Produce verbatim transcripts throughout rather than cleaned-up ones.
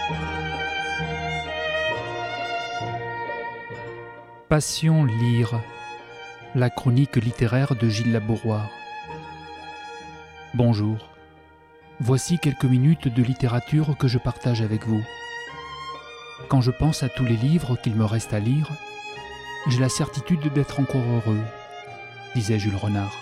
Passion lire, la chronique littéraire de Gilles Labouroire. Bonjour, voici quelques minutes de littérature que je partage avec vous. Quand je pense à tous les livres qu'il me reste à lire, j'ai la certitude d'être encore heureux, disait Jules Renard.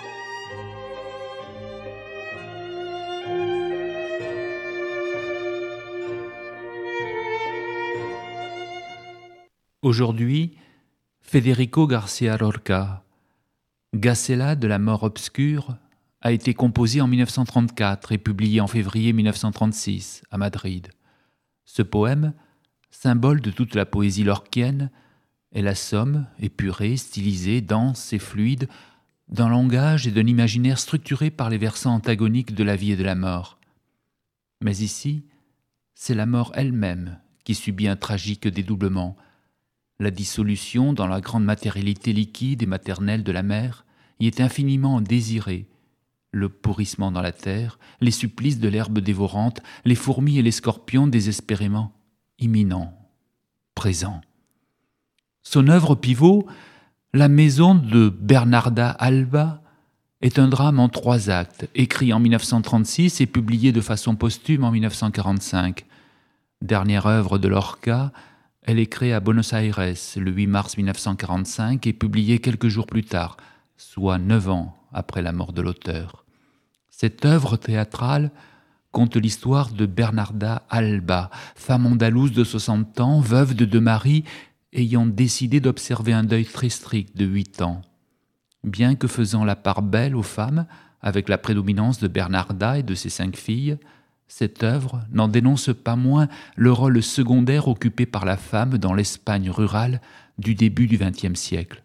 Aujourd'hui, Federico García Lorca, Gacela de la mort obscure, a été composé en mille neuf cent trente-quatre et publié en février mille neuf cent trente-six à Madrid. Ce poème, symbole de toute la poésie lorquienne, est la somme, épurée, stylisée, dense et fluide, d'un langage et d'un imaginaire structuré par les versants antagoniques de la vie et de la mort. Mais ici, c'est la mort elle-même qui subit un tragique dédoublement. La dissolution dans la grande matérialité liquide et maternelle de la mer y est infiniment désirée. Le pourrissement dans la terre, les supplices de l'herbe dévorante, les fourmis et les scorpions désespérément imminents, présents. Son œuvre pivot, La maison de Bernarda Alba, est un drame en trois actes, écrit en mille neuf cent trente-six et publié de façon posthume en mille neuf cent quarante-cinq. Dernière œuvre de Lorca, elle est créée à Buenos Aires le huit mars mille neuf cent quarante-cinq et publiée quelques jours plus tard, soit neuf ans après la mort de l'auteur. Cette œuvre théâtrale conte l'histoire de Bernarda Alba, femme andalouse de soixante ans, veuve de deux maris, ayant décidé d'observer un deuil très strict de huit ans. Bien que faisant la part belle aux femmes, avec la prédominance de Bernarda et de ses cinq filles, cette œuvre n'en dénonce pas moins le rôle secondaire occupé par la femme dans l'Espagne rurale du début du vingtième siècle.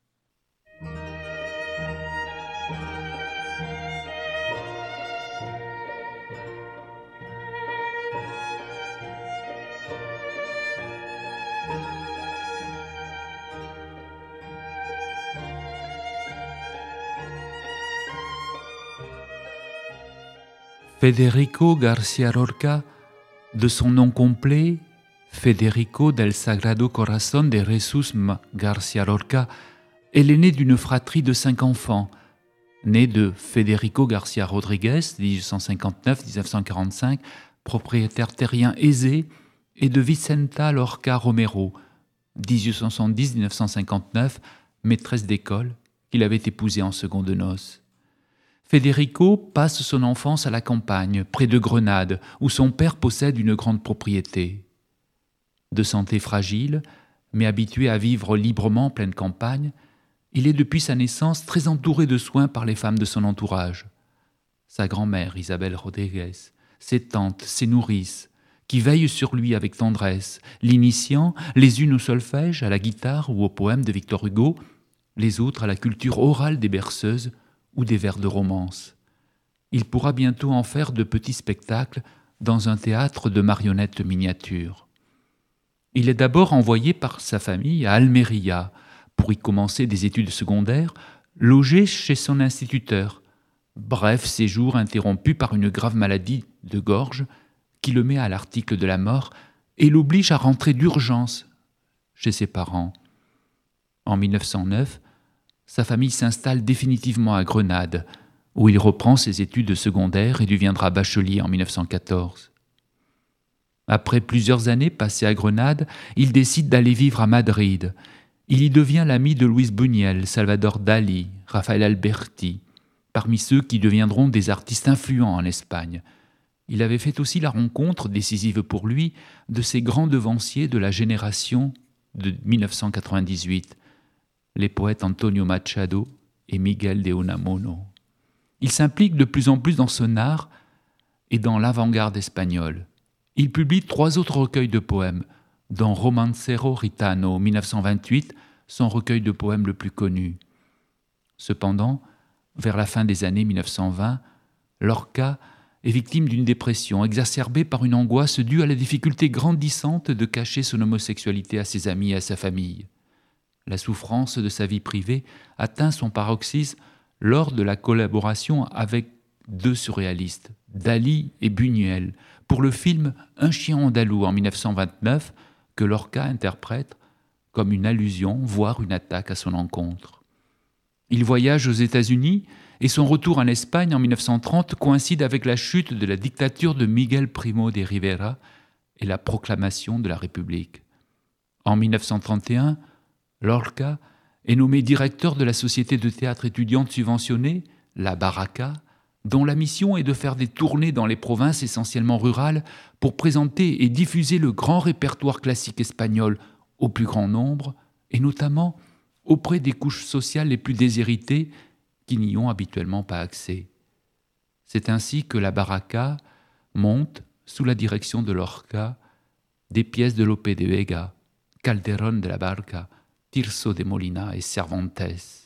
Federico García Lorca, de son nom complet, Federico del Sagrado Corazón de Jesús García Lorca, est l'aîné d'une fratrie de cinq enfants, né de Federico García Rodríguez, dix-huit cent cinquante-neuf à dix-neuf cent quarante-cinq, propriétaire terrien aisé, et de Vicenta Lorca Romero, dix-huit cent soixante-dix à dix-neuf cent cinquante-neuf, maîtresse d'école, qu'il avait épousée en secondes noces. Federico passe son enfance à la campagne, près de Grenade, où son père possède une grande propriété. De santé fragile, mais habitué à vivre librement en pleine campagne, il est depuis sa naissance très entouré de soins par les femmes de son entourage. Sa grand-mère, Isabelle Rodríguez, ses tantes, ses nourrices, qui veillent sur lui avec tendresse, l'initiant les unes au solfège, à la guitare ou au poème de Victor Hugo, les autres à la culture orale des berceuses ou des vers de romance. Il pourra bientôt en faire de petits spectacles dans un théâtre de marionnettes miniatures. Il est d'abord envoyé par sa famille à Almeria pour y commencer des études secondaires, logé chez son instituteur. Bref séjour interrompu par une grave maladie de gorge qui le met à l'article de la mort et l'oblige à rentrer d'urgence chez ses parents. En mille neuf cent neuf, sa famille s'installe définitivement à Grenade, où il reprend ses études secondaires et deviendra bachelier en mille neuf cent quatorze. Après plusieurs années passées à Grenade, il décide d'aller vivre à Madrid. Il y devient l'ami de Luis Buñuel, Salvador Dali, Rafael Alberti, parmi ceux qui deviendront des artistes influents en Espagne. Il avait fait aussi la rencontre, décisive pour lui, de ces grands devanciers de la génération de mille neuf cent quatre-vingt-dix-huit, les poètes Antonio Machado et Miguel de Unamuno. Il s'implique de plus en plus dans son art et dans l'avant-garde espagnole. Il publie trois autres recueils de poèmes, dont Romancero Ritano, mille neuf cent vingt-huit, son recueil de poèmes le plus connu. Cependant, vers la fin des années mille neuf cent vingt, Lorca est victime d'une dépression exacerbée par une angoisse due à la difficulté grandissante de cacher son homosexualité à ses amis et à sa famille. La souffrance de sa vie privée atteint son paroxysme lors de la collaboration avec deux surréalistes, Dali et Buñuel, pour le film Un chien andalou en mille neuf cent vingt-neuf, que Lorca interprète comme une allusion, voire une attaque à son encontre. Il voyage aux États-Unis et son retour en Espagne en mille neuf cent trente coïncide avec la chute de la dictature de Miguel Primo de Rivera et la proclamation de la République. En mille neuf cent trente et un, Lorca est nommé directeur de la société de théâtre étudiante subventionnée, la Baraka, dont la mission est de faire des tournées dans les provinces essentiellement rurales pour présenter et diffuser le grand répertoire classique espagnol au plus grand nombre, et notamment auprès des couches sociales les plus déshéritées qui n'y ont habituellement pas accès. C'est ainsi que la Baraka monte, sous la direction de Lorca, des pièces de Lope de Vega, Calderón de la Barca, Tirso de Molina et Cervantes.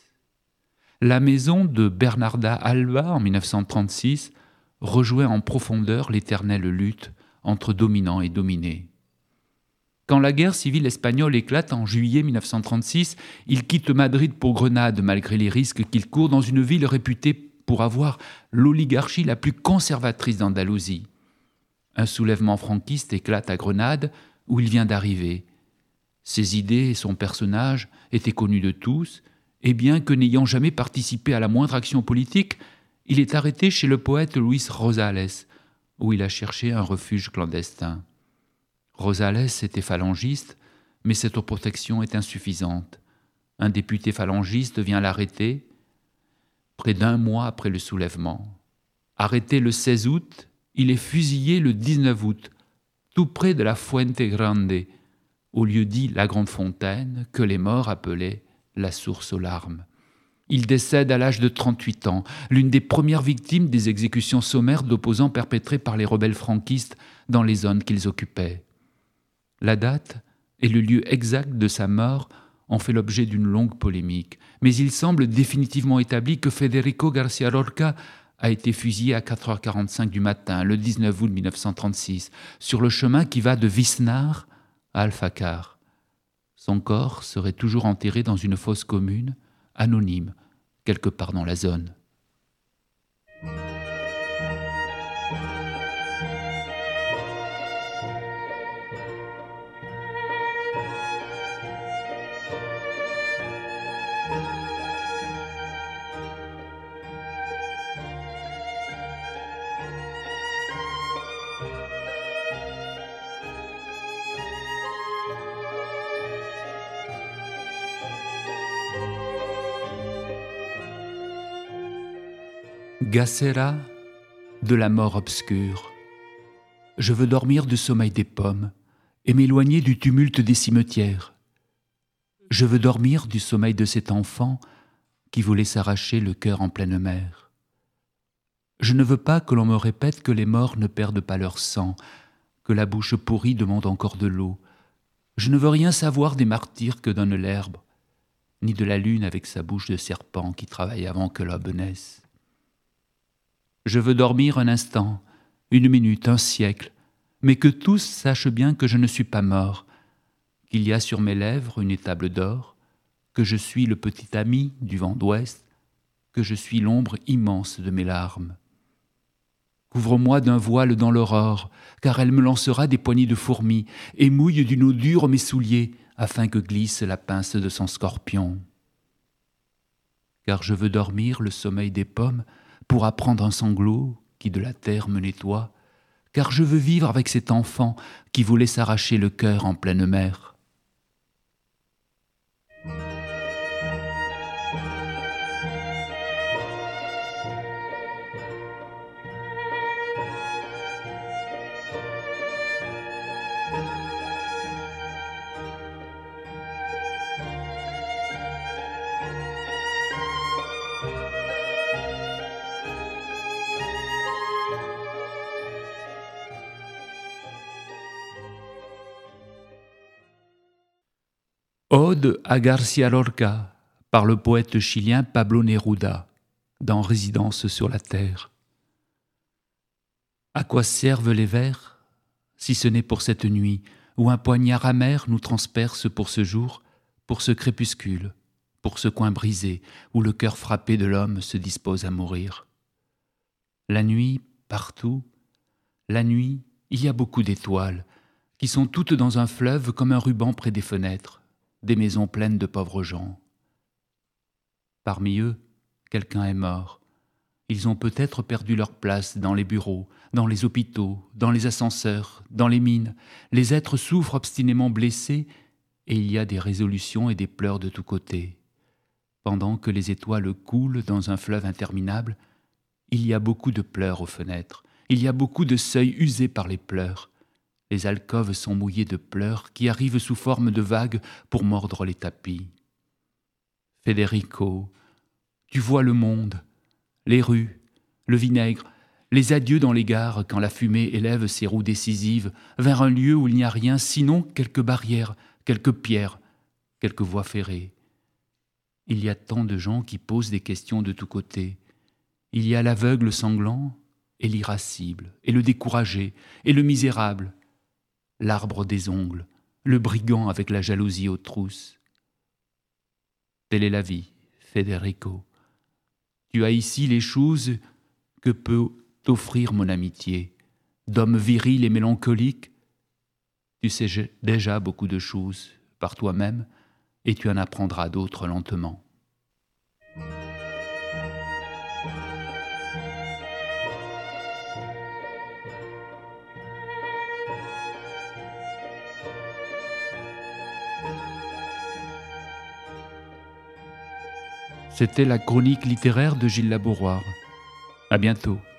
La maison de Bernarda Alba, en mille neuf cent trente-six, rejoint en profondeur l'éternelle lutte entre dominants et dominés. Quand la guerre civile espagnole éclate en juillet mille neuf cent trente-six, il quitte Madrid pour Grenade malgré les risques qu'il court dans une ville réputée pour avoir l'oligarchie la plus conservatrice d'Andalousie. Un soulèvement franquiste éclate à Grenade où il vient d'arriver. Ses idées et son personnage étaient connus de tous, et bien que n'ayant jamais participé à la moindre action politique, il est arrêté chez le poète Luis Rosales, où il a cherché un refuge clandestin. Rosales était phalangiste, mais cette protection est insuffisante. Un député phalangiste vient l'arrêter près d'un mois après le soulèvement. Arrêté le seize août, il est fusillé le dix-neuf août, tout près de la Fuente Grande, au lieu dit la Grande Fontaine, que les morts appelaient la source aux larmes. Il décède à l'âge de trente-huit ans, l'une des premières victimes des exécutions sommaires d'opposants perpétrées par les rebelles franquistes dans les zones qu'ils occupaient. La date et le lieu exact de sa mort ont fait l'objet d'une longue polémique, mais il semble définitivement établi que Federico García Lorca a été fusillé à quatre heures quarante-cinq du matin, le dix-neuf août mille neuf cent trente-six, sur le chemin qui va de Visnar à Alfacar. Son corps serait toujours enterré dans une fosse commune, anonyme, quelque part dans la zone. Gacera de la mort obscure. Je veux dormir du sommeil des pommes et m'éloigner du tumulte des cimetières. Je veux dormir du sommeil de cet enfant qui voulait s'arracher le cœur en pleine mer. Je ne veux pas que l'on me répète que les morts ne perdent pas leur sang, que la bouche pourrie demande encore de l'eau. Je ne veux rien savoir des martyrs que donne l'herbe, ni de la lune avec sa bouche de serpent qui travaille avant que l'aube naisse. Je veux dormir un instant, une minute, un siècle, mais que tous sachent bien que je ne suis pas mort, qu'il y a sur mes lèvres une étable d'or, que je suis le petit ami du vent d'ouest, que je suis l'ombre immense de mes larmes. Couvre-moi d'un voile dans l'aurore, car elle me lancera des poignées de fourmis, et mouille d'une eau dure mes souliers, afin que glisse la pince de son scorpion. Car je veux dormir le sommeil des pommes, pour apprendre un sanglot qui de la terre me nettoie, car je veux vivre avec cet enfant qui voulait s'arracher le cœur en pleine mer. Ode à García Lorca par le poète chilien Pablo Neruda dans Résidence sur la terre. À quoi servent les vers, si ce n'est pour cette nuit où un poignard amer nous transperce pour ce jour, pour ce crépuscule, pour ce coin brisé où le cœur frappé de l'homme se dispose à mourir. La nuit, partout, la nuit il y a beaucoup d'étoiles, qui sont toutes dans un fleuve comme un ruban près des fenêtres, des maisons pleines de pauvres gens. Parmi eux, quelqu'un est mort. Ils ont peut-être perdu leur place dans les bureaux, dans les hôpitaux, dans les ascenseurs, dans les mines. Les êtres souffrent obstinément blessés et il y a des résolutions et des pleurs de tous côtés. Pendant que les étoiles coulent dans un fleuve interminable, il y a beaucoup de pleurs aux fenêtres. Il y a beaucoup de seuils usés par les pleurs. Les alcôves sont mouillées de pleurs qui arrivent sous forme de vagues pour mordre les tapis. Federico, tu vois le monde, les rues, le vinaigre, les adieux dans les gares quand la fumée élève ses roues décisives vers un lieu où il n'y a rien sinon quelques barrières, quelques pierres, quelques voies ferrées. Il y a tant de gens qui posent des questions de tous côtés. Il y a l'aveugle sanglant et l'irascible, et le découragé, et le misérable, l'arbre des ongles, le brigand avec la jalousie aux trousses. Telle est la vie, Federico. Tu as ici les choses que peut t'offrir mon amitié. D'homme viril et mélancolique, tu sais déjà beaucoup de choses par toi-même et tu en apprendras d'autres lentement. C'était la chronique littéraire de Gilles Labouroire. À bientôt.